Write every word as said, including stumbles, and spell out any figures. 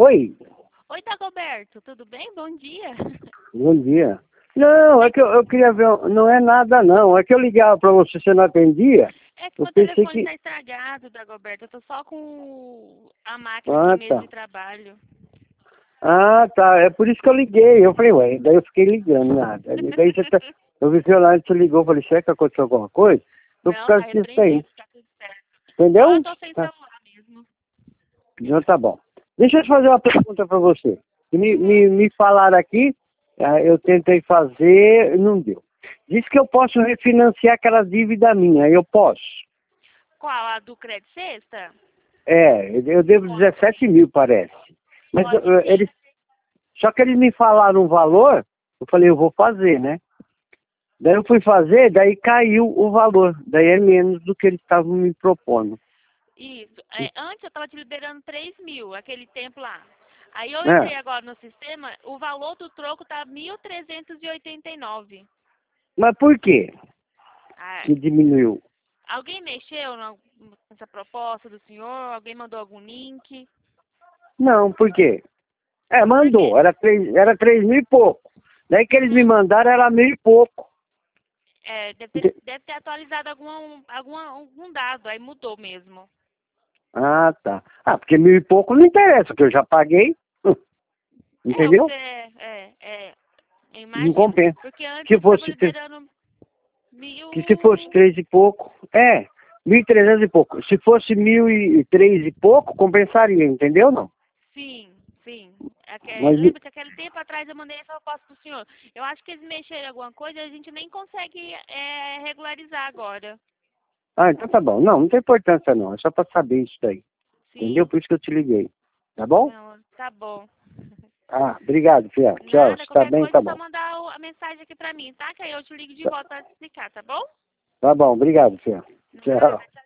Oi, Oi, Dagoberto, tudo bem? Bom dia. bom dia. Não, é que eu, eu queria ver, não é nada não, é que eu ligava pra você, você não atendia, É que eu meu pensei telefone que... está estragado, Dagoberto. Eu tô só com a máquina aqui Ah, mesmo tá. de trabalho. Ah, tá, é por isso que eu liguei, eu falei, ué, daí eu fiquei ligando, nada. Daí você tá, eu vi que o Leonardo te ligou, eu falei, será que aconteceu alguma coisa? Tô por Não, tá causa disso aí, repreendido, tá tudo certo. Só eu entendeu? tô sem Tá, celular mesmo. então tá bom. Deixa eu te fazer uma pergunta pra você. Me, Uhum. me, me falaram aqui, ah, eu tentei fazer, não deu. Diz que eu posso refinanciar aquela dívida minha, eu posso. Qual? A do Crédito Sexta? É, eu devo dezessete mil, parece. Mas Pode uh, sim. eles, só que eles me falaram um valor, eu falei, eu vou fazer, né? Daí eu fui fazer, daí caiu o valor. Daí é menos do que eles estavam me propondo. Isso. É, antes eu tava te liberando três mil, aquele tempo lá. Aí eu É, entrei agora no sistema, o valor do troco tá mil trezentos e oitenta e nove. mas por quê Ah, que diminuiu? alguém mexeu na- nessa proposta do senhor? Alguém mandou algum link? Não, por quê? É, Por quê? mandou, era três, era três mil e pouco. Daí que eles me Uhum. mandaram era mil e pouco. É, deve ter, Ente- deve ter atualizado algum, alguma, algum dado, aí mudou mesmo. Ah, tá. Ah, porque mil e pouco não interessa, que eu já paguei. É, o que você. Entendeu? É, é, eu Não imagino. compensa. Porque antes Se eles estavam fosse, tre- liberando que se fosse mil. três e pouco, é, mil e trezentos e pouco. Se fosse mil e três e pouco, compensaria, entendeu não? Sim, sim. Aque- Mas, lembra que aquele tempo atrás eu mandei essa proposta pro senhor. Eu acho que eles mexeram em alguma coisa e a gente nem consegue é, regularizar agora. ah, então tá bom. Não, não tem importância não, é só pra saber isso daí. Entendeu? Sim. Por isso que eu te liguei. Tá bom? Não, tá bom. Ah, obrigado, Fia. Tchau, Nada, se tá qualquer bem, coisa tá é só bom. mandar o- a mensagem aqui pra mim, tá? Que aí eu te ligo de Tá, volta pra te explicar, tá bom? tá bom, obrigado, Fia. Nada, Tchau. tchau.